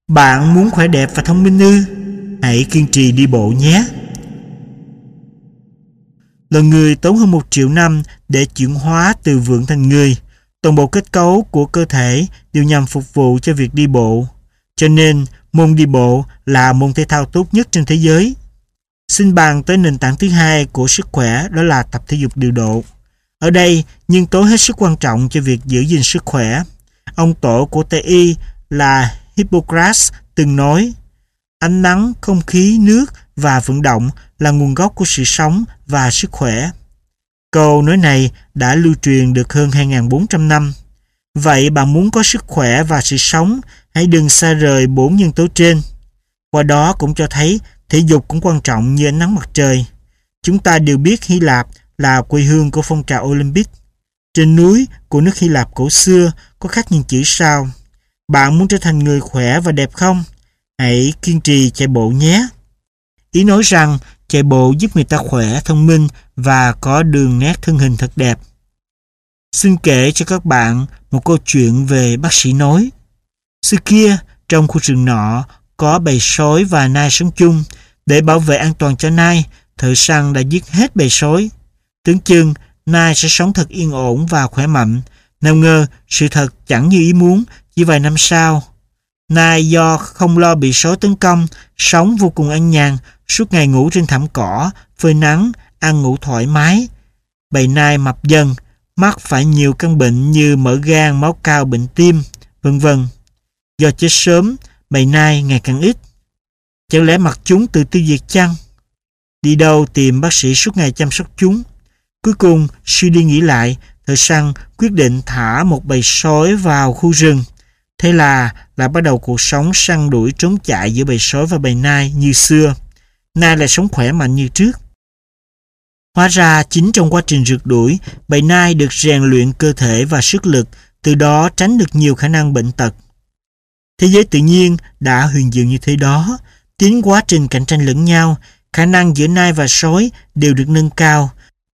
Bạn muốn khỏe đẹp và thông minh ư? Hãy kiên trì đi bộ nhé. Loài người tốn hơn 1 triệu năm để chuyển hóa từ vượn thành người. Toàn bộ kết cấu của cơ thể đều nhằm phục vụ cho việc đi bộ. Cho nên, môn đi bộ là môn thể thao tốt nhất trên thế giới. Xin bàn tới nền tảng thứ hai của sức khỏe, đó là tập thể dục điều độ. Ở đây, nhân tố hết sức quan trọng cho việc giữ gìn sức khỏe. Ông tổ của Tây y là Hippocrates từng nói: ánh nắng, không khí, nước và vận động là nguồn gốc của sự sống và sức khỏe. Câu nói này đã lưu truyền được hơn 2.400 năm. Vậy bạn muốn có sức khỏe và sự sống, hãy đừng xa rời 4 nhân tố trên. Qua đó cũng cho thấy thể dục cũng quan trọng như ánh nắng mặt trời. Chúng ta đều biết Hy Lạp là quê hương của phong trào Olympic. Trên núi của nước Hy Lạp cổ xưa có khắc những chữ sau: bạn muốn trở thành người khỏe và đẹp không? Hãy kiên trì chạy bộ nhé. Ý nói rằng chạy bộ giúp người ta khỏe, thông minh và có đường nét thân hình thật đẹp. Xin kể cho các bạn một câu chuyện về bác sĩ nói. Xưa kia, trong khu rừng nọ có bầy sói và nai sống chung. Để bảo vệ an toàn cho nai, thợ săn đã giết hết bầy sói. Tưởng chừng nai sẽ sống thật yên ổn và khỏe mạnh. Nào ngờ sự thật chẳng như ý muốn. Chỉ vài năm sau, nai do không lo bị sói tấn công, sống vô cùng an nhàn, suốt ngày ngủ trên thảm cỏ, phơi nắng, ăn ngủ thoải mái. Bầy nai mập dần, mắc phải nhiều căn bệnh như mỡ gan, máu cao, bệnh tim, vân vân. Do chết sớm, bầy nai ngày càng ít. Chẳng lẽ mặc chúng tự tiêu diệt chăng? Đi đâu tìm bác sĩ suốt ngày chăm sóc chúng? Cuối cùng, suy đi nghĩ lại, thợ săn quyết định thả một bầy sói vào khu rừng. Thế là bắt đầu cuộc sống săn đuổi trốn chạy giữa bầy sói và bầy nai như xưa. Nai lại sống khỏe mạnh như trước. Hóa ra chính trong quá trình rượt đuổi, bầy nai được rèn luyện cơ thể và sức lực, từ đó tránh được nhiều khả năng bệnh tật. Thế giới tự nhiên đã huyền diệu như thế đó. Chính quá trình cạnh tranh lẫn nhau, khả năng giữa nai và sói đều được nâng cao.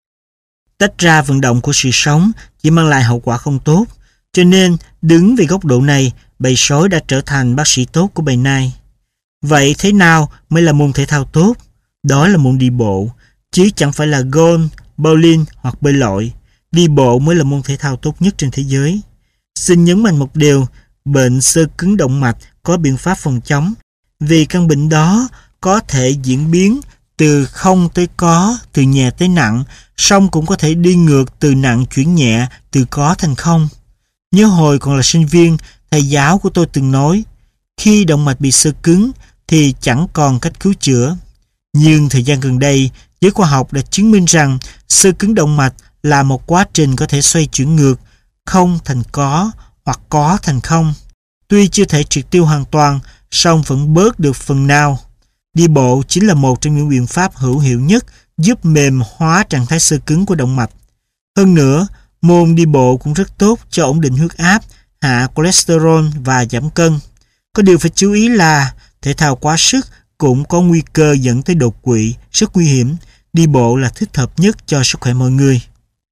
Tách ra vận động của sự sống chỉ mang lại hậu quả không tốt. Cho nên, đứng về góc độ này, bầy sói đã trở thành bác sĩ tốt của bầy nai. Vậy thế nào mới là môn thể thao tốt? Đó là môn đi bộ, chứ chẳng phải là golf, bowling hoặc bơi lội. Đi bộ mới là môn thể thao tốt nhất trên thế giới. Xin nhấn mạnh một điều, bệnh xơ cứng động mạch có biện pháp phòng chống. Vì căn bệnh đó có thể diễn biến từ không tới có, từ nhẹ tới nặng, song cũng có thể đi ngược từ nặng chuyển nhẹ, từ có thành không. Nhớ hồi còn là sinh viên, thầy giáo của tôi từng nói, khi động mạch bị xơ cứng thì chẳng còn cách cứu chữa. Nhưng thời gian gần đây, giới khoa học đã chứng minh rằng xơ cứng động mạch là một quá trình có thể xoay chuyển ngược, không thành có hoặc có thành không. Tuy chưa thể triệt tiêu hoàn toàn, song vẫn bớt được phần nào. Đi bộ chính là một trong những biện pháp hữu hiệu nhất giúp mềm hóa trạng thái xơ cứng của động mạch. Hơn nữa, môn đi bộ cũng rất tốt cho ổn định huyết áp, hạ cholesterol và giảm cân. Có điều phải chú ý là thể thao quá sức cũng có nguy cơ dẫn tới đột quỵ, rất nguy hiểm. Đi bộ là thích hợp nhất cho sức khỏe mọi người.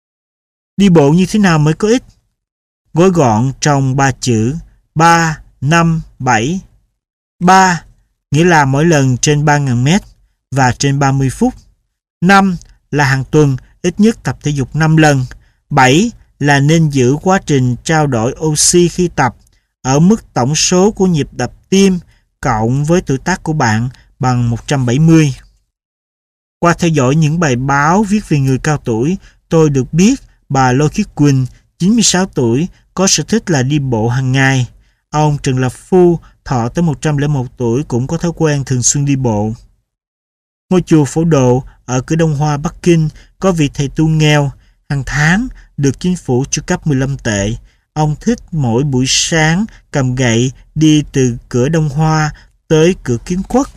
Đi bộ như thế nào mới có ích? Gói gọn trong 3 chữ 3, 5, 7. 3 nghĩa là mỗi lần trên 3.000 mét và trên 30 phút. 5 là hàng tuần ít nhất tập thể dục 5 lần. 7 là nên giữ quá trình trao đổi oxy khi tập ở mức tổng số của nhịp đập tim cộng với tuổi tác của bạn bằng 170. Qua theo dõi những bài báo viết về người cao tuổi, tôi được biết bà Lô Khiết Quỳnh, 96 tuổi, có sở thích là đi bộ hàng ngày. Ông Trần Lập Phu, thọ tới 101 tuổi, cũng có thói quen thường xuyên đi bộ. Ngôi chùa Phổ Độ ở cửa Đông Hoa, Bắc Kinh có vị thầy tu nghèo, hàng tháng được chính phủ chu cấp 15 tệ. Ông thích mỗi buổi sáng cầm gậy đi từ cửa Đông Hoa tới cửa Kiến Quốc.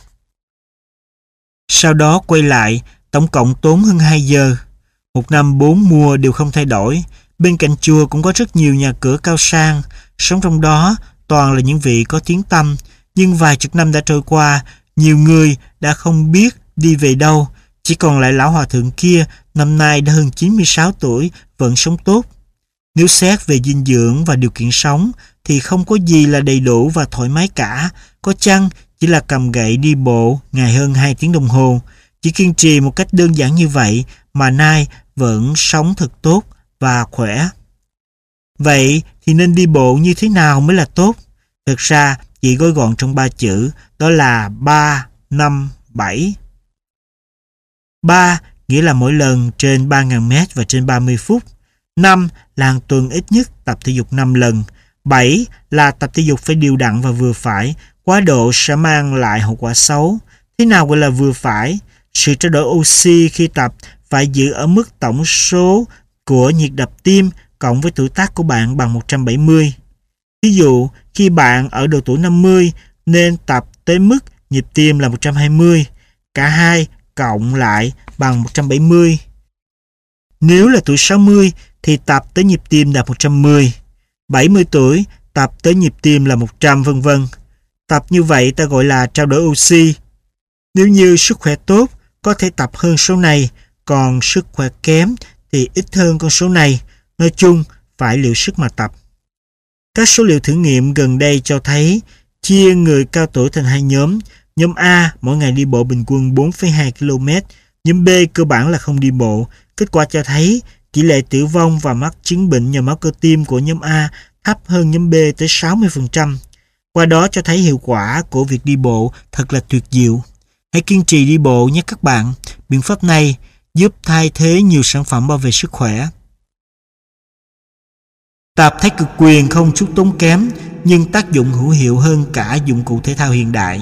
Sau đó quay lại, tổng cộng tốn hơn 2 giờ. Một năm 4 mùa đều không thay đổi. Bên cạnh chùa cũng có rất nhiều nhà cửa cao sang, sống trong đó toàn là những vị có tiếng tăm. Nhưng vài chục năm đã trôi qua, nhiều người đã không biết đi về đâu. Chỉ còn lại lão hòa thượng kia, năm nay đã hơn 96 tuổi, vẫn sống tốt. Nếu xét về dinh dưỡng và điều kiện sống, thì không có gì là đầy đủ và thoải mái cả. Có chăng chỉ là cầm gậy đi bộ ngày hơn 2 tiếng đồng hồ. Chỉ kiên trì một cách đơn giản như vậy mà nay vẫn sống thật tốt và khỏe. Vậy thì nên đi bộ như thế nào mới là tốt? Thực ra chỉ gói gọn trong 3 chữ, đó là 3, 5, 7. 3 nghĩa là mỗi lần trên 3.000 mét và trên 30 phút. 5 là hàng tuần ít nhất tập thể dục 5 lần. 7 là tập thể dục phải đều đặn và vừa phải. Quá độ sẽ mang lại hậu quả xấu. Thế nào gọi là vừa phải? Sự trao đổi oxy khi tập phải giữ ở mức tổng số của nhịp đập tim cộng với tuổi tác của bạn bằng 170. Ví dụ, khi bạn ở độ tuổi 50 nên tập tới mức nhịp tim là 120. Cả hai cộng lại bằng 170. Nếu là tuổi 60 thì tập tới nhịp tim là 110. 70 tuổi tập tới nhịp tim là 100 vân vân. Tập như vậy ta gọi là trao đổi oxy. Nếu như sức khỏe tốt có thể tập hơn số này, còn sức khỏe kém thì ít hơn con số này. Nói chung phải liệu sức mà tập. Các số liệu thử nghiệm gần đây cho thấy chia người cao tuổi thành hai nhóm. Nhóm A mỗi ngày đi bộ bình quân 4,2 km. Nhóm B cơ bản là không đi bộ. Kết quả cho thấy tỷ lệ tử vong và mắc chứng bệnh nhồi máu cơ tim của nhóm A thấp hơn nhóm B tới 60%. Qua đó cho thấy hiệu quả của việc đi bộ thật là tuyệt diệu. Hãy kiên trì đi bộ nhé các bạn. Biện pháp này giúp thay thế nhiều sản phẩm bảo vệ sức khỏe. Tập thái cực quyền không chút tốn kém nhưng tác dụng hữu hiệu hơn cả dụng cụ thể thao hiện đại.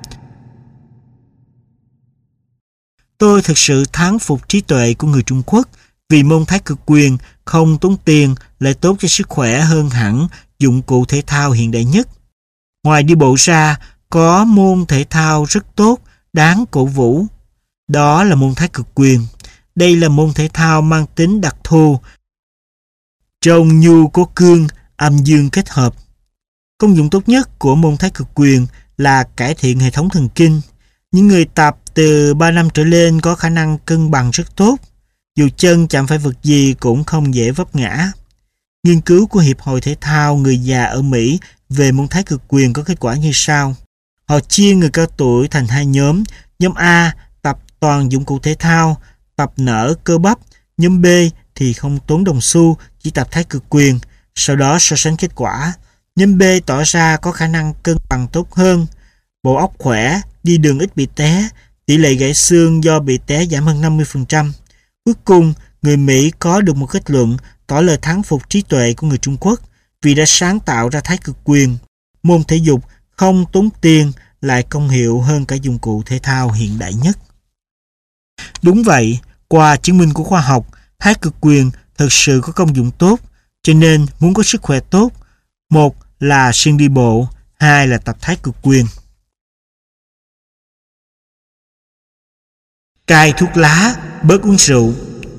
Tôi thực sự thán phục trí tuệ của người Trung Quốc vì môn thái cực quyền không tốn tiền lại tốt cho sức khỏe hơn hẳn dụng cụ thể thao hiện đại nhất. Ngoài đi bộ ra, có môn thể thao rất tốt, đáng cổ vũ. Đó là môn thái cực quyền. Đây là môn thể thao mang tính đặc thù. Trong nhu có cương, âm dương kết hợp. Công dụng tốt nhất của môn thái cực quyền là cải thiện hệ thống thần kinh. Những người tập từ 3 năm trở lên có khả năng cân bằng rất tốt. Dù chân chạm phải vật gì cũng không dễ vấp ngã. Nghiên cứu của Hiệp hội Thể thao người già ở Mỹ về môn thái cực quyền có kết quả như sau. Họ chia người cao tuổi thành hai nhóm. Nhóm A tập toàn dụng cụ thể thao, tập nở cơ bắp. Nhóm B thì không tốn đồng xu, chỉ tập thái cực quyền. Sau đó so sánh kết quả. Nhóm B tỏ ra có khả năng cân bằng tốt hơn, bộ óc khỏe, đi đường ít bị té, tỷ lệ gãy xương do bị té giảm hơn 50%. Cuối cùng, người Mỹ có được một kết luận tỏ lời thán phục trí tuệ của người Trung Quốc vì đã sáng tạo ra thái cực quyền. Môn thể dục không tốn tiền lại công hiệu hơn cả dụng cụ thể thao hiện đại nhất. Đúng vậy, qua chứng minh của khoa học, thái cực quyền thực sự có công dụng tốt, cho nên muốn có sức khỏe tốt, một là siêng đi bộ, hai là tập thái cực quyền. Cai thuốc lá, bớt uống rượu.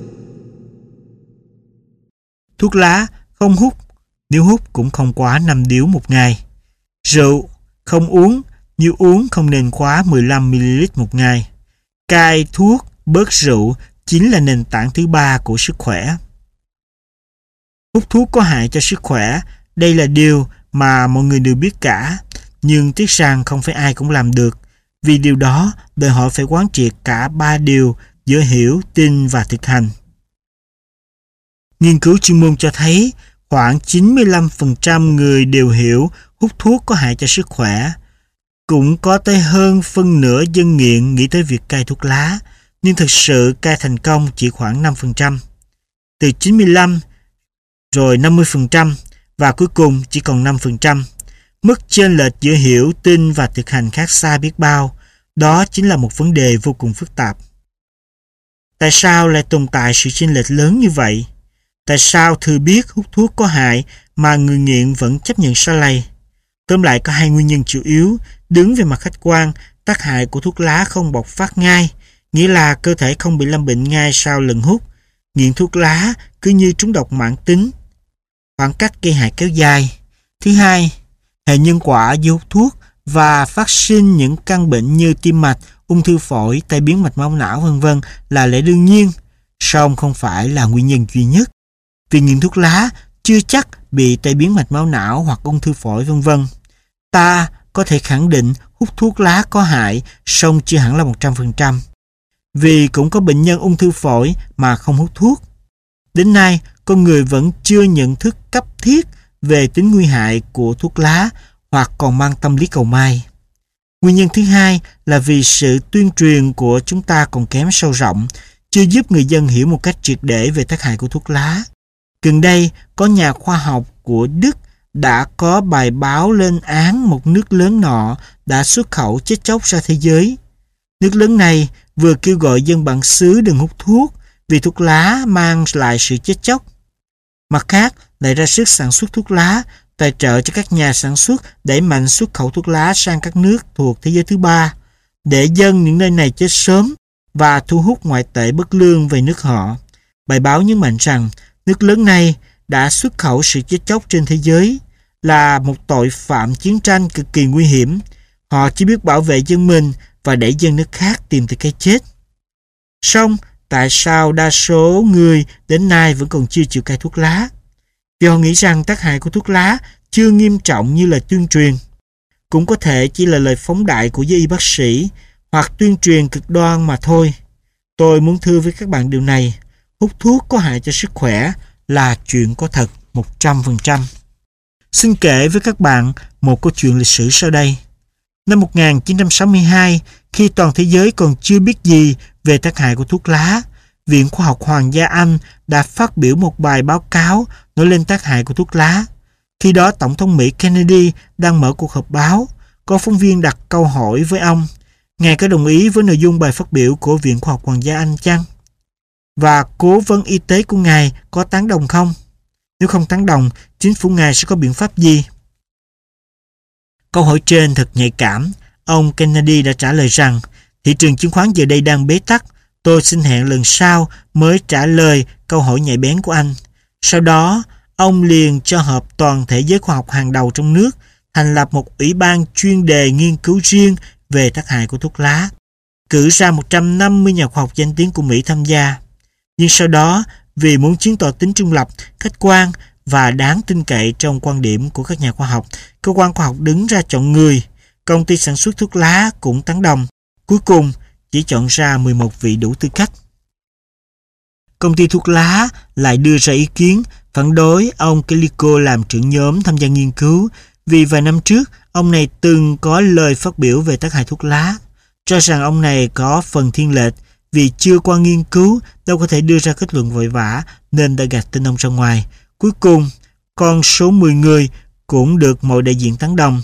Thuốc lá không hút, nếu hút cũng không quá 5 điếu một ngày. Rượu không uống, nếu uống không nên quá 15ml một ngày. Cai thuốc, bớt rượu chính là nền tảng thứ ba của sức khỏe. Hút thuốc có hại cho sức khỏe, đây là điều mà mọi người đều biết cả, nhưng tiếc rằng không phải ai cũng làm được. Vì điều đó, đòi hỏi phải quán triệt cả 3 điều giữa hiểu, tin và thực hành. Nghiên cứu chuyên môn cho thấy khoảng 95% người đều hiểu hút thuốc có hại cho sức khỏe. Cũng có tới hơn phân nửa dân nghiện nghĩ tới việc cai thuốc lá, nhưng thực sự cai thành công chỉ khoảng 5%. Từ 95, rồi 50% và cuối cùng chỉ còn 5%. Mức chênh lệch giữa hiểu, tin và thực hành khác xa biết bao. Đó chính là một vấn đề vô cùng phức tạp. Tại sao lại tồn tại sự chênh lệch lớn như vậy? Tại sao thừa biết hút thuốc có hại mà người nghiện vẫn chấp nhận sa lầy? Tóm lại có hai nguyên nhân chủ yếu. Đứng về mặt khách quan, tác hại của thuốc lá không bộc phát ngay, nghĩa là cơ thể không bị lâm bệnh ngay sau lần hút. Nghiện thuốc lá cứ như trúng độc mãn tính, khoảng cách gây hại kéo dài. Thứ hai, hệ nhân quả giữa hút thuốc và phát sinh những căn bệnh như tim mạch, ung thư phổi, tai biến mạch máu não v.v. là lẽ đương nhiên, song không phải là nguyên nhân duy nhất. Vì nghiện thuốc lá chưa chắc bị tai biến mạch máu não hoặc ung thư phổi vân vân. Ta có thể khẳng định hút thuốc lá có hại, song chưa hẳn là 100%. Vì cũng có bệnh nhân ung thư phổi mà không hút thuốc. Đến nay, con người vẫn chưa nhận thức cấp thiết về tính nguy hại của thuốc lá hoặc còn mang tâm lý cầu may. Nguyên nhân thứ hai là vì sự tuyên truyền của chúng ta còn kém sâu rộng, chưa giúp người dân hiểu một cách triệt để về tác hại của thuốc lá. Gần đây, có nhà khoa học của Đức đã có bài báo lên án một nước lớn nọ đã xuất khẩu chết chóc ra thế giới. Nước lớn này vừa kêu gọi dân bản xứ đừng hút thuốc vì thuốc lá mang lại sự chết chóc. Mặt khác, lại ra sức sản xuất thuốc lá, tài trợ cho các nhà sản xuất đẩy mạnh xuất khẩu thuốc lá sang các nước thuộc thế giới thứ ba, để dân những nơi này chết sớm và thu hút ngoại tệ bất lương về nước họ. Bài báo nhấn mạnh rằng nước lớn này đã xuất khẩu sự chết chóc trên thế giới, là một tội phạm chiến tranh cực kỳ nguy hiểm. Họ chỉ biết bảo vệ dân mình và đẩy dân nước khác tìm tới cái chết. Song, tại sao đa số người đến nay vẫn còn chưa chịu cai thuốc lá? Vì họ nghĩ rằng tác hại của thuốc lá chưa nghiêm trọng như lời tuyên truyền. Cũng có thể chỉ là lời phóng đại của giới y bác sĩ hoặc tuyên truyền cực đoan mà thôi. Tôi muốn thưa với các bạn điều này: hút thuốc có hại cho sức khỏe là chuyện có thật 100%. Xin kể với các bạn một câu chuyện lịch sử sau đây. Năm 1962, khi toàn thế giới còn chưa biết gì về tác hại của thuốc lá, Viện Khoa học Hoàng gia Anh đã phát biểu một bài báo cáo nói lên tác hại của thuốc lá. Khi đó, Tổng thống Mỹ Kennedy đang mở cuộc họp báo. Có phóng viên đặt câu hỏi với ông: Ngài có đồng ý với nội dung bài phát biểu của Viện Khoa học Hoàng gia Anh chăng? Và cố vấn y tế của Ngài có tán đồng không? Nếu không tán đồng, chính phủ Ngài sẽ có biện pháp gì? Câu hỏi trên thật nhạy cảm. Ông Kennedy đã trả lời rằng thị trường chứng khoán giờ đây đang bế tắc. Tôi xin hẹn lần sau mới trả lời câu hỏi nhạy bén của anh. Sau đó, ông liền cho họp toàn thể giới khoa học hàng đầu trong nước, thành lập một ủy ban chuyên đề nghiên cứu riêng về tác hại của thuốc lá, cử ra 150 nhà khoa học danh tiếng của Mỹ tham gia. Nhưng sau đó, vì muốn chứng tỏ tính trung lập, khách quan và đáng tin cậy trong quan điểm của các nhà khoa học, cơ quan khoa học đứng ra chọn người. Công ty sản xuất thuốc lá cũng tán đồng. Cuối cùng, chỉ chọn ra 11 vị đủ tư cách. Công ty thuốc lá lại đưa ra ý kiến phản đối ông Kellico làm trưởng nhóm tham gia nghiên cứu, vì vài năm trước, ông này từng có lời phát biểu về tác hại thuốc lá, cho rằng ông này có phần thiên lệch vì chưa qua nghiên cứu, đâu có thể đưa ra kết luận vội vã, nên đã gạt tên ông ra ngoài. Cuối cùng, con số 10 người cũng được mọi đại diện tán đồng.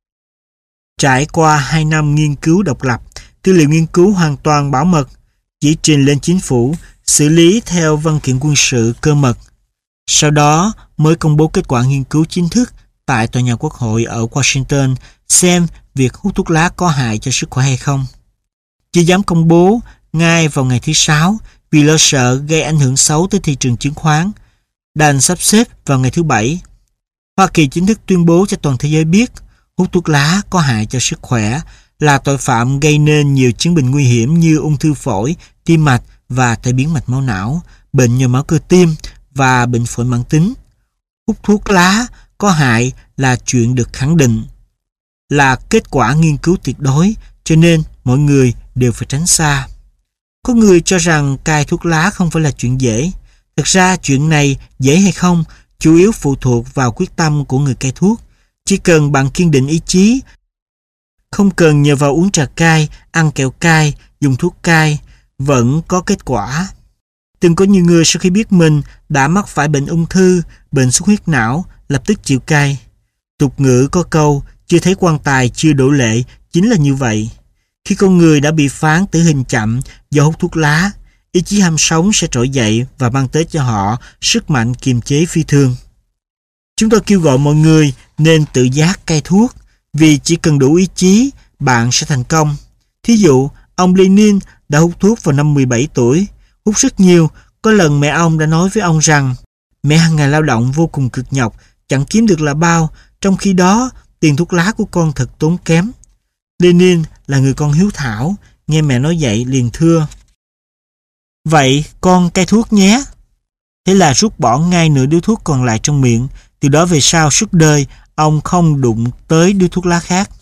Trải qua 2 năm nghiên cứu độc lập, tư liệu nghiên cứu hoàn toàn bảo mật, chỉ trình lên chính phủ, xử lý theo văn kiện quân sự cơ mật. Sau đó mới công bố kết quả nghiên cứu chính thức tại tòa nhà Quốc hội ở Washington xem việc hút thuốc lá có hại cho sức khỏe hay không. Chưa dám công bố ngay vào ngày thứ Sáu vì lo sợ gây ảnh hưởng xấu tới thị trường chứng khoán, đành sắp xếp vào ngày thứ Bảy. Hoa Kỳ chính thức tuyên bố cho toàn thế giới biết hút thuốc lá có hại cho sức khỏe, là tội phạm gây nên nhiều chứng bệnh nguy hiểm như ung thư phổi, tim mạch và tai biến mạch máu não, bệnh nhồi máu cơ tim và bệnh phổi mãn tính. Hút thuốc lá có hại là chuyện được khẳng định, là kết quả nghiên cứu tuyệt đối, cho nên mọi người đều phải tránh xa. Có người cho rằng cai thuốc lá không phải là chuyện dễ. Thực ra chuyện này dễ hay không chủ yếu phụ thuộc vào quyết tâm của người cai thuốc. Chỉ cần bạn kiên định ý chí, không cần nhờ vào uống trà cai, ăn kẹo cai, dùng thuốc cai, vẫn có kết quả. Từng có nhiều người sau khi biết mình đã mắc phải bệnh ung thư, bệnh xuất huyết não, lập tức chịu cai. Tục ngữ có câu, chưa thấy quan tài chưa đổ lệ, chính là như vậy. Khi con người đã bị phán tử hình chậm do hút thuốc lá, ý chí ham sống sẽ trỗi dậy và mang tới cho họ sức mạnh kiềm chế phi thường. Chúng tôi kêu gọi mọi người nên tự giác cai thuốc, vì chỉ cần đủ ý chí, bạn sẽ thành công. Thí dụ, ông Lenin đã hút thuốc vào năm 17 tuổi, hút rất nhiều. Có lần mẹ ông đã nói với ông rằng mẹ hàng ngày lao động vô cùng cực nhọc, chẳng kiếm được là bao, trong khi đó tiền thuốc lá của con thật tốn kém. Lenin là người con hiếu thảo, nghe mẹ nói vậy liền thưa: Vậy con cai thuốc nhé. Thế là rút bỏ ngay nửa điếu thuốc còn lại trong miệng. Từ đó về sau suốt đời, ông không đụng tới điếu thuốc lá khác.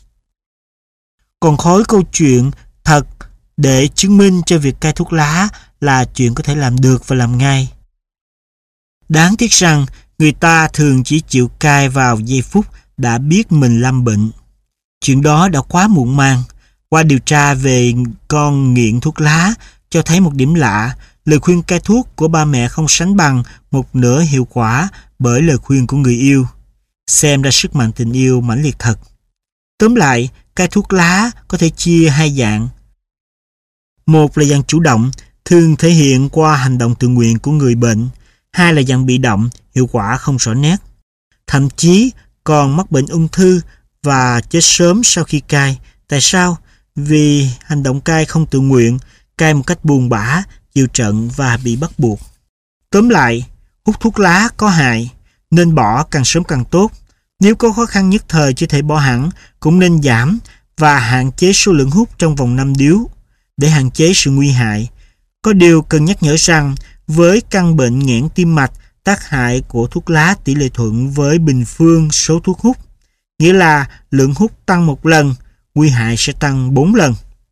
Còn khối câu chuyện thật để chứng minh cho việc cai thuốc lá là chuyện có thể làm được và làm ngay. Đáng tiếc rằng người ta thường chỉ chịu cai vào giây phút đã biết mình lâm bệnh. Chuyện đó đã quá muộn màng. Qua điều tra về con nghiện thuốc lá cho thấy một điểm lạ: lời khuyên cai thuốc của ba mẹ không sánh bằng một nửa hiệu quả bởi lời khuyên của người yêu. Xem ra sức mạnh tình yêu mãnh liệt thật. Tóm lại, cai thuốc lá có thể chia hai dạng. Một là dạng chủ động, thường thể hiện qua hành động tự nguyện của người bệnh. Hai là dạng bị động, hiệu quả không rõ nét. Thậm chí còn mắc bệnh ung thư và chết sớm sau khi cai. Tại sao? Vì hành động cai không tự nguyện, cai một cách buồn bã, chịu trận và bị bắt buộc. Tóm lại, hút thuốc lá có hại, nên bỏ càng sớm càng tốt. Nếu có khó khăn nhất thời chưa thể bỏ hẳn, cũng nên giảm và hạn chế số lượng hút trong vòng 5 điếu để hạn chế sự nguy hại. Có điều cần nhắc nhở rằng, với căn bệnh nghẽn tim mạch, tác hại của thuốc lá tỷ lệ thuận với bình phương số thuốc hút. Nghĩa là lượng hút tăng 1 lần, nguy hại sẽ tăng 4 lần.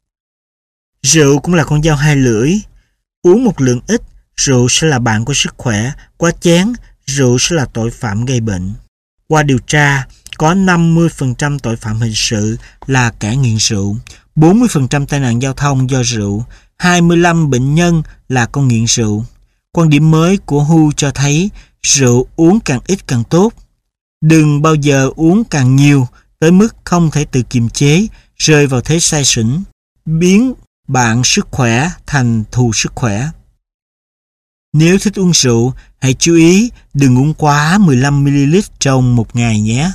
Rượu cũng là con dao hai lưỡi. Uống một lượng ít, rượu sẽ là bạn của sức khỏe. Quá chén, rượu sẽ là tội phạm gây bệnh. Qua điều tra, có 50% tội phạm hình sự là kẻ nghiện rượu, 40% tai nạn giao thông do rượu, 25 bệnh nhân là con nghiện rượu. Quan điểm mới của WHO cho thấy rượu uống càng ít càng tốt. Đừng bao giờ uống càng nhiều tới mức không thể tự kiềm chế, rơi vào thế say xỉn, biến bạn sức khỏe thành thù sức khỏe. Nếu thích uống rượu, hãy chú ý đừng uống quá 15ml trong một ngày nhé.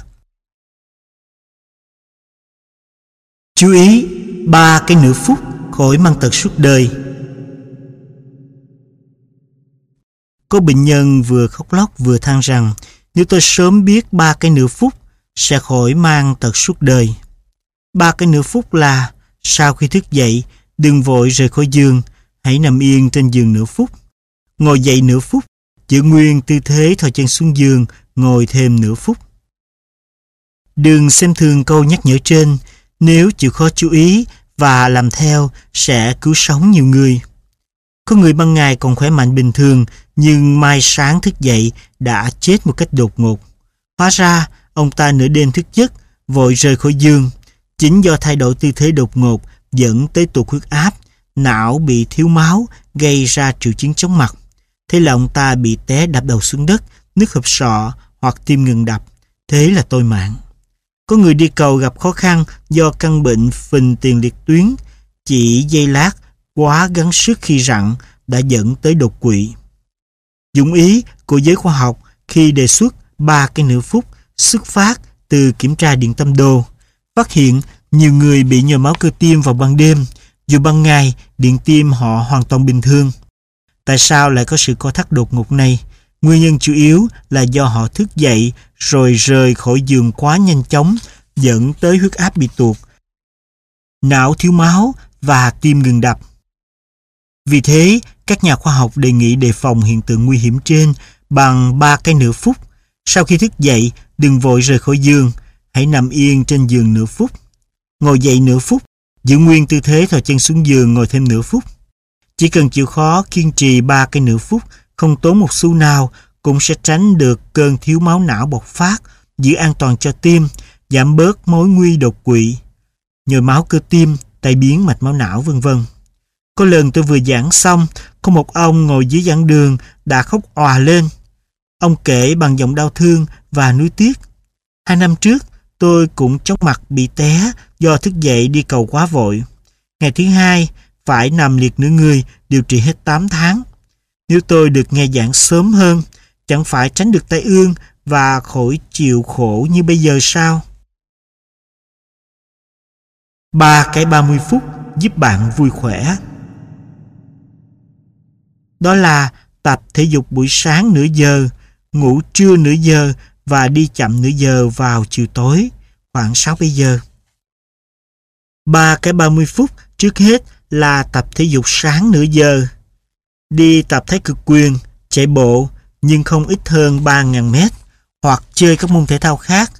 Chú ý 3 cái nửa phút khỏi mang tật suốt đời. Có bệnh nhân vừa khóc lóc vừa than rằng nếu tôi sớm biết 3 cái nửa phút sẽ khỏi mang tật suốt đời. 3 cái nửa phút là sau khi thức dậy, đừng vội rời khỏi giường, hãy nằm yên trên giường nửa phút. Ngồi dậy nửa phút, giữ nguyên tư thế thò chân xuống giường, ngồi thêm nửa phút. Đừng xem thường câu nhắc nhở trên, nếu chịu khó chú ý và làm theo sẽ cứu sống nhiều người. Có người ban ngày còn khỏe mạnh bình thường, nhưng mai sáng thức dậy đã chết một cách đột ngột. Hóa ra, ông ta nửa đêm thức giấc, vội rời khỏi giường. Chính do thay đổi tư thế đột ngột dẫn tới tụt huyết áp, não bị thiếu máu, gây ra triệu chứng chóng mặt. Thế là ông ta bị té đập đầu xuống đất, nứt hộp sọ hoặc tim ngừng đập. Thế là tôi mạng. Có người đi cầu gặp khó khăn do căn bệnh phình tiền liệt tuyến. Chỉ giây lát quá gắng sức khi rặn đã dẫn tới đột quỵ. Dụng ý của giới khoa học khi đề xuất 3 cái nửa phút xuất phát từ kiểm tra điện tâm đồ, phát hiện nhiều người bị nhồi máu cơ tim vào ban đêm, dù ban ngày điện tim họ hoàn toàn bình thường. Tại sao lại có sự co thắt đột ngột này? Nguyên nhân chủ yếu là do họ thức dậy rồi rời khỏi giường quá nhanh chóng, dẫn tới huyết áp bị tụt, não thiếu máu và tim ngừng đập. Vì thế, các nhà khoa học đề nghị đề phòng hiện tượng nguy hiểm trên bằng 3 cái nửa phút. Sau khi thức dậy, đừng vội rời khỏi giường, hãy nằm yên trên giường nửa phút. Ngồi dậy nửa phút, giữ nguyên tư thế thò chân xuống giường, ngồi thêm nửa phút. Chỉ cần chịu khó kiên trì 3 cái nửa phút, không tốn một xu nào, cũng sẽ tránh được cơn thiếu máu não bộc phát, giữ an toàn cho tim, giảm bớt mối nguy đột quỵ, nhồi máu cơ tim, tai biến mạch máu não v.v. Có lần tôi vừa giảng xong, có một ông ngồi dưới giảng đường đã khóc òa lên. Ông kể bằng giọng đau thương và nuối tiếc. 2 năm trước, tôi cũng chóng mặt bị té do thức dậy đi cầu quá vội. Ngày thứ 2, phải nằm liệt nửa người, điều trị hết 8 tháng. Nếu tôi được nghe giảng sớm hơn, chẳng phải tránh được tai ương và khỏi chịu khổ như bây giờ sao? 3 cái 30 phút giúp bạn vui khỏe. Đó là tập thể dục buổi sáng nửa giờ, ngủ trưa nửa giờ và đi chậm nửa giờ vào chiều tối, khoảng 6-7 giờ. 3 cái 30 phút trước hết là tập thể dục sáng nửa giờ. Đi tập thái cực quyền, chạy bộ, nhưng không ít hơn 3.000 mét, hoặc chơi các môn thể thao khác.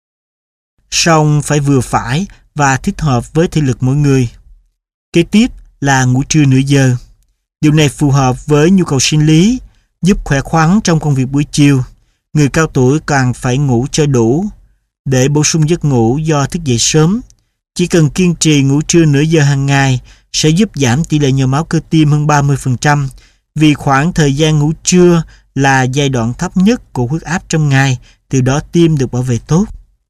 Song phải vừa phải và thích hợp với thể lực mỗi người. Kế tiếp là ngủ trưa nửa giờ. Điều này phù hợp với nhu cầu sinh lý, giúp khỏe khoắn trong công việc buổi chiều. Người cao tuổi càng phải ngủ cho đủ để bổ sung giấc ngủ do thức dậy sớm. Chỉ cần kiên trì ngủ trưa nửa giờ hàng ngày sẽ giúp giảm tỷ lệ nhồi máu cơ tim hơn 30%, vì khoảng thời gian ngủ trưa là giai đoạn thấp nhất của huyết áp trong ngày, từ đó tim được bảo vệ tốt.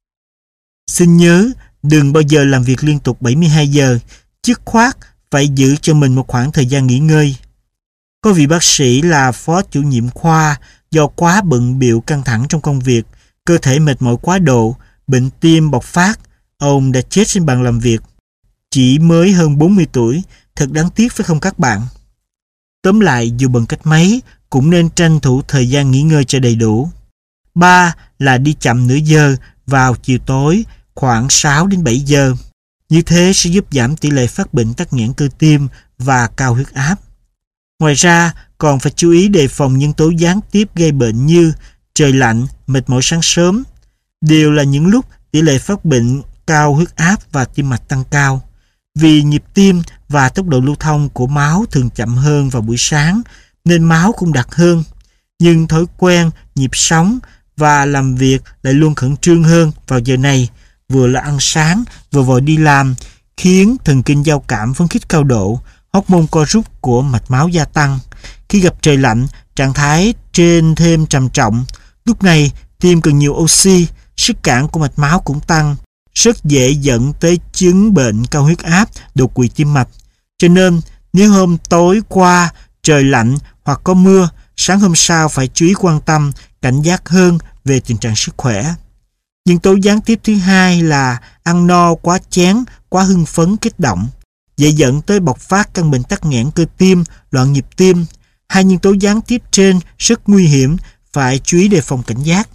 Xin nhớ, đừng bao giờ làm việc liên tục 72 giờ, dứt khoát phải giữ cho mình một khoảng thời gian nghỉ ngơi. Có vị bác sĩ là phó chủ nhiệm khoa, do quá bận bịu căng thẳng trong công việc, cơ thể mệt mỏi quá độ, bệnh tim bộc phát, ông đã chết trên bàn làm việc. Chỉ mới hơn 40 tuổi, thật đáng tiếc phải không các bạn? Tóm lại, dù bận cách mấy, cũng nên tranh thủ thời gian nghỉ ngơi cho đầy đủ. 3 là đi chậm nửa giờ vào chiều tối khoảng 6 đến 7 giờ. Như thế sẽ giúp giảm tỷ lệ phát bệnh tắc nghẽn cơ tim và cao huyết áp. Ngoài ra, còn phải chú ý đề phòng nhân tố gián tiếp gây bệnh như trời lạnh, mệt mỏi sáng sớm. Đều là những lúc tỷ lệ phát bệnh cao huyết áp và tim mạch tăng cao. Vì nhịp tim và tốc độ lưu thông của máu thường chậm hơn vào buổi sáng, nên máu cũng đặc hơn. Nhưng thói quen, nhịp sống và làm việc lại luôn khẩn trương hơn vào giờ này, vừa là ăn sáng, vừa vội đi làm, khiến thần kinh giao cảm phấn khích cao độ, hormone co rút của mạch máu gia tăng. Khi gặp trời lạnh, trạng thái trên thêm trầm trọng. Lúc này, tim cần nhiều oxy, sức cản của mạch máu cũng tăng, rất dễ dẫn tới chứng bệnh cao huyết áp, đột quỵ tim mạch. Cho nên, nếu hôm tối qua trời lạnh hoặc có mưa, sáng hôm sau phải chú ý quan tâm, cảnh giác hơn về tình trạng sức khỏe. Nhân tố gián tiếp thứ hai là ăn no quá chén, quá hưng phấn kích động, dễ dẫn tới bộc phát căn bệnh tắc nghẽn cơ tim, loạn nhịp tim. Hai nhân tố gián tiếp trên rất nguy hiểm, phải chú ý đề phòng cảnh giác.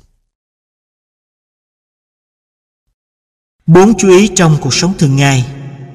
4 chú ý trong cuộc sống thường ngày.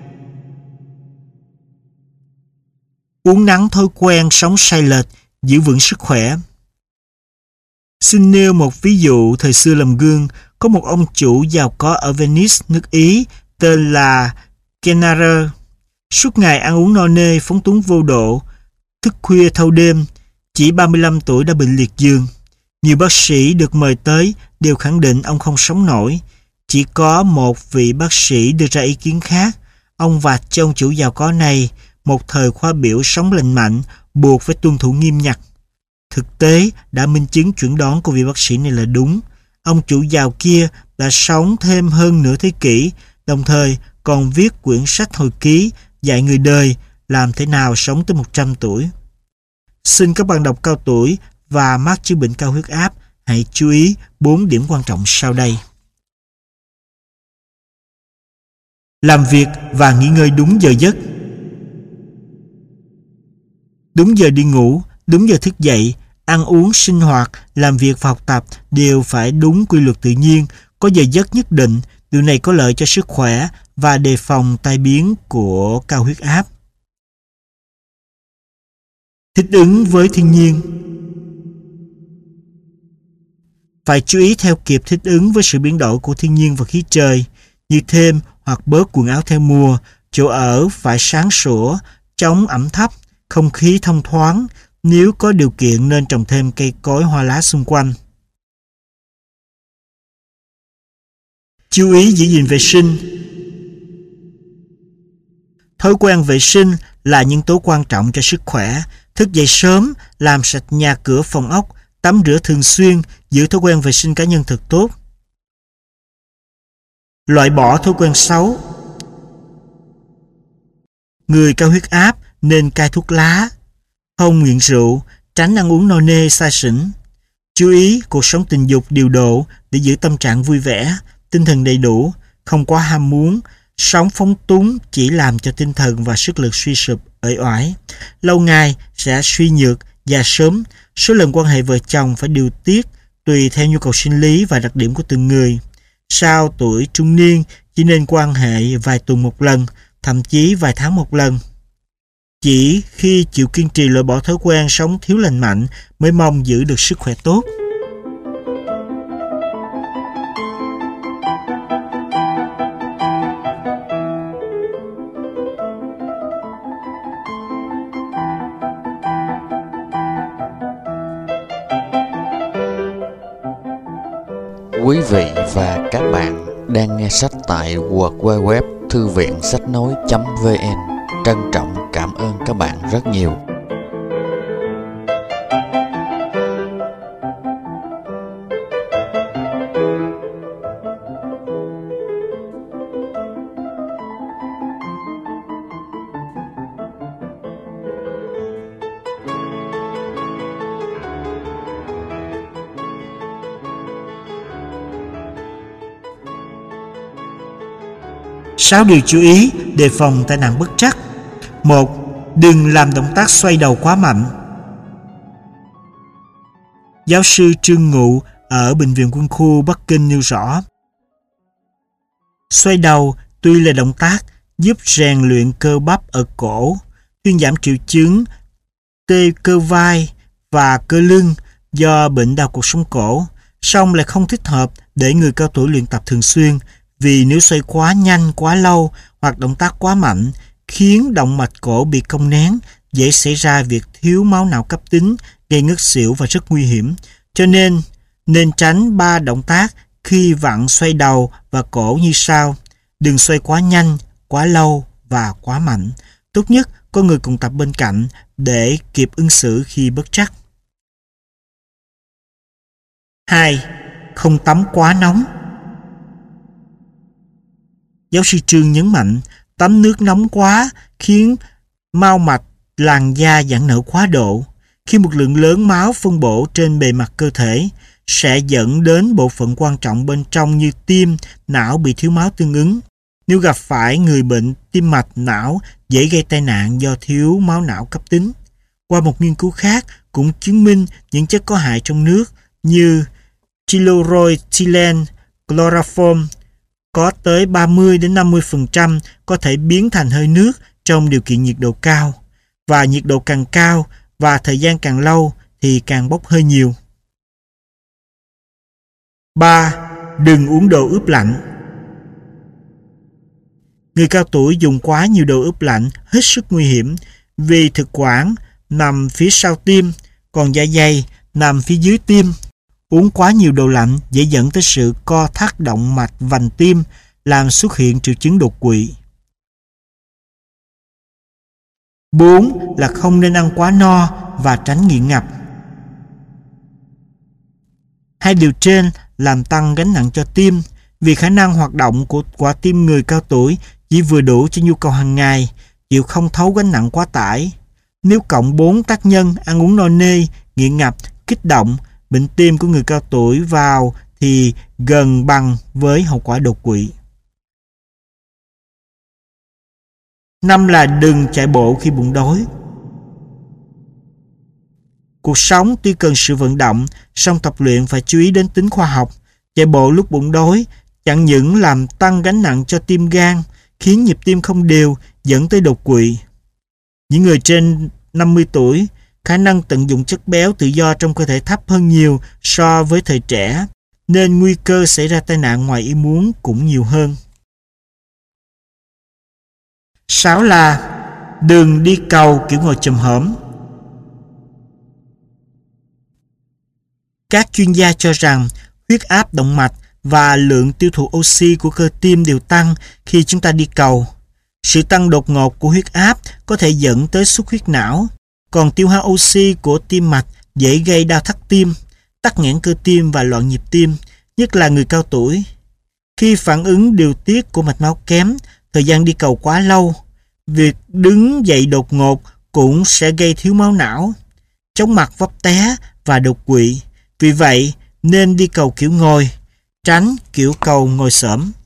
Uống nắng thói quen sống sai lệch, giữ vững sức khỏe. Xin nêu một ví dụ thời xưa làm gương. Có một ông chủ giàu có ở Venice, nước Ý, tên là Gennaro. Suốt ngày ăn uống no nê, phóng túng vô độ, thức khuya thâu đêm. Chỉ 35 tuổi đã bệnh liệt giường. Nhiều bác sĩ được mời tới đều khẳng định ông không sống nổi. Chỉ có một vị bác sĩ đưa ra ý kiến khác. Ông vạch cho ông chủ giàu có này một thời khóa biểu sống lành mạnh, buộc phải tuân thủ nghiêm ngặt. Thực tế đã minh chứng chuẩn đoán của vị bác sĩ này là đúng. Ông chủ giàu kia đã sống thêm hơn nửa thế kỷ, đồng thời còn viết quyển sách hồi ký dạy người đời làm thế nào sống tới 100 tuổi. Xin các bạn đọc cao tuổi và mắc chứng bệnh cao huyết áp hãy chú ý 4 điểm quan trọng sau đây. Làm việc và nghỉ ngơi đúng giờ giấc. Đúng giờ đi ngủ, đúng giờ thức dậy, ăn uống, sinh hoạt, làm việc và học tập đều phải đúng quy luật tự nhiên, có giờ giấc nhất định. Điều này có lợi cho sức khỏe và đề phòng tai biến của cao huyết áp. Thích ứng với thiên nhiên. Phải chú ý theo kịp thích ứng với sự biến đổi của thiên nhiên và khí trời, như thêm hoặc bớt quần áo theo mùa, chỗ ở phải sáng sủa, chống ẩm thấp, không khí thông thoáng. Nếu có điều kiện nên trồng thêm cây cối hoa lá xung quanh. Chú ý giữ gìn vệ sinh. Thói quen vệ sinh là nhân tố quan trọng cho sức khỏe. Thức dậy sớm, làm sạch nhà cửa phòng ốc, tắm rửa thường xuyên, giữ thói quen vệ sinh cá nhân thật tốt. Loại bỏ thói quen xấu. Người cao huyết áp nên cai thuốc lá, không nghiện rượu, tránh ăn uống no nê say xỉn. Chú ý cuộc sống tình dục điều độ để giữ tâm trạng vui vẻ, tinh thần đầy đủ, không quá ham muốn. Sống phóng túng chỉ làm cho tinh thần và sức lực suy sụp, uể oải. Lâu ngày sẽ suy nhược, già sớm. Số lần quan hệ vợ chồng phải điều tiết tùy theo nhu cầu sinh lý và đặc điểm của từng người. Sau tuổi trung niên chỉ nên quan hệ vài tuần một lần, thậm chí vài tháng một lần. Chỉ khi chịu kiên trì loại bỏ thói quen sống thiếu lành mạnh mới mong giữ được sức khỏe tốt. Quý vị và các bạn đang nghe sách tại www thư viện sách nói.vn. Trân trọng cảm ơn các bạn rất nhiều. Sáu điều chú ý đề phòng tai nạn bất trắc. 1. Đừng làm động tác xoay đầu quá mạnh. Giáo sư Trương Ngụ ở Bệnh viện Quân khu Bắc Kinh nêu rõ, xoay đầu tuy là động tác giúp rèn luyện cơ bắp ở cổ, thuyên giảm triệu chứng tê cơ vai và cơ lưng do bệnh đau cột sống cổ, song lại không thích hợp để người cao tuổi luyện tập thường xuyên, vì nếu xoay quá nhanh, quá lâu hoặc động tác quá mạnh khiến động mạch cổ bị cong nén, dễ xảy ra việc thiếu máu não cấp tính, gây ngất xỉu và rất nguy hiểm. Cho nên tránh 3 động tác khi vặn xoay đầu và cổ như sau. Đừng xoay quá nhanh, quá lâu và quá mạnh. Tốt nhất có người cùng tập bên cạnh để kịp ứng xử khi bất trắc. 2. Không tắm quá nóng. Giáo sư Trương nhấn mạnh, tắm nước nóng quá khiến mao mạch làn da giãn nở quá độ. Khi một lượng lớn máu phân bổ trên bề mặt cơ thể sẽ dẫn đến bộ phận quan trọng bên trong như tim, não bị thiếu máu tương ứng. Nếu gặp phải người bệnh tim mạch não dễ gây tai nạn do thiếu máu não cấp tính. Qua một nghiên cứu khác cũng chứng minh những chất có hại trong nước như chloroethylene, chloroform có tới 30-50% có thể biến thành hơi nước trong điều kiện nhiệt độ cao, và nhiệt độ càng cao và thời gian càng lâu thì càng bốc hơi nhiều. 3. Đừng uống đồ ướp lạnh. Người cao tuổi dùng quá nhiều đồ ướp lạnh hết sức nguy hiểm, vì thực quản nằm phía sau tim, còn dạ dày nằm phía dưới tim. Uống quá nhiều đồ lạnh dễ dẫn tới sự co thắt động mạch vành tim, làm xuất hiện triệu chứng đột quỵ. 4. Là không nên ăn quá no và tránh nghiện ngập. Hai điều trên làm tăng gánh nặng cho tim, vì khả năng hoạt động của quả tim người cao tuổi chỉ vừa đủ cho nhu cầu hàng ngày, chịu không thấu gánh nặng quá tải. Nếu cộng 4 tác nhân ăn uống no nê, nghiện ngập, kích động, bệnh tim của người cao tuổi vào thì gần bằng với hậu quả đột quỵ. 5. Là đừng chạy bộ khi bụng đói. Cuộc sống tuy cần sự vận động, song tập luyện phải chú ý đến tính khoa học. Chạy bộ lúc bụng đói chẳng những làm tăng gánh nặng cho tim gan, khiến nhịp tim không đều, dẫn tới đột quỵ. Những người trên 50 tuổi, khả năng tận dụng chất béo tự do trong cơ thể thấp hơn nhiều so với thời trẻ, nên nguy cơ xảy ra tai nạn ngoài ý muốn cũng nhiều hơn. 6. Là đừng đi cầu kiểu ngồi chồm hổm. Các chuyên gia cho rằng huyết áp động mạch và lượng tiêu thụ oxy của cơ tim đều tăng khi chúng ta đi cầu. Sự tăng đột ngột của huyết áp có thể dẫn tới xuất huyết não, còn tiêu hao oxy của tim mạch dễ gây đau thắt tim, tắc nghẽn cơ tim và loạn nhịp tim, nhất là người cao tuổi. Khi phản ứng điều tiết của mạch máu kém, thời gian đi cầu quá lâu, việc đứng dậy đột ngột cũng sẽ gây thiếu máu não, chóng mặt vấp té và đột quỵ. Vì vậy, nên đi cầu kiểu ngồi, tránh kiểu cầu ngồi xổm.